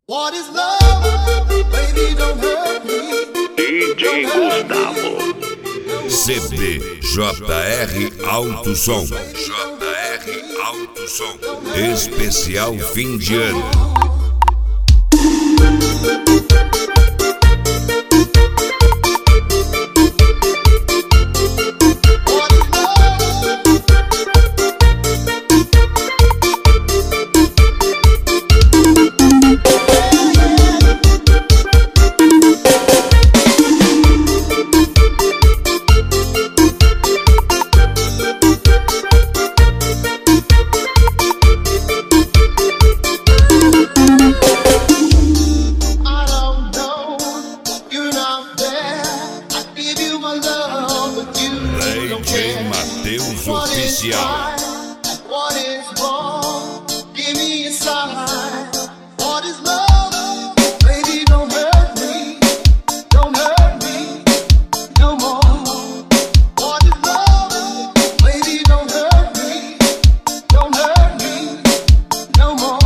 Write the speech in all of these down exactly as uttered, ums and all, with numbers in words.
What is love? Baby, don't hurt me. D J Gustavo. C B J R Alto Som. J R Alto Som. Especial fim de ano. D J Matheus Oficial. What is wrong? Give me a sign. What is love? Baby, don't hurt me. Don't hurt me no more. What is love? Baby, don't hurt me. Don't hurt me no more.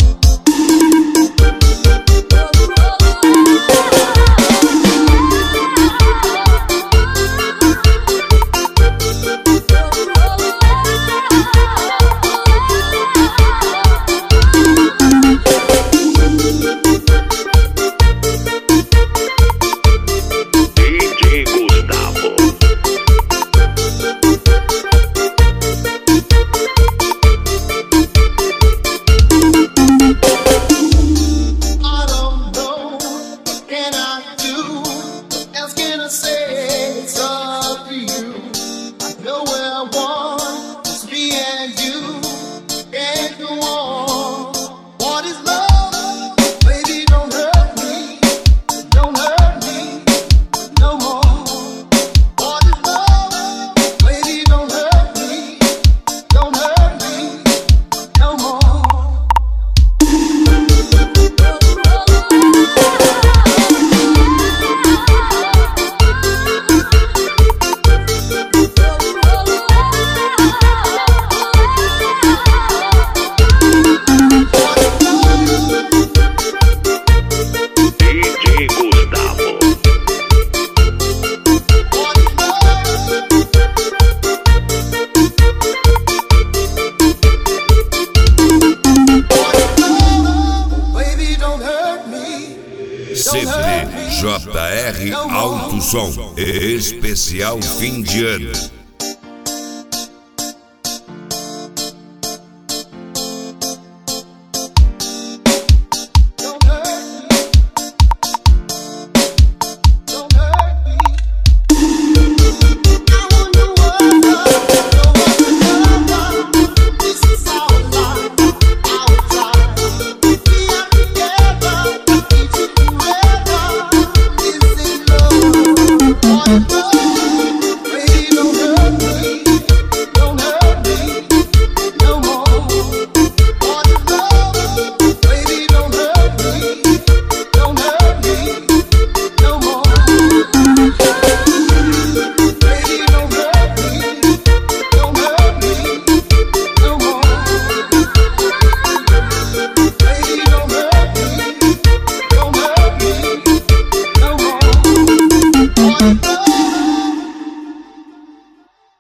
C B J R Alto Som. Especial fim de ano.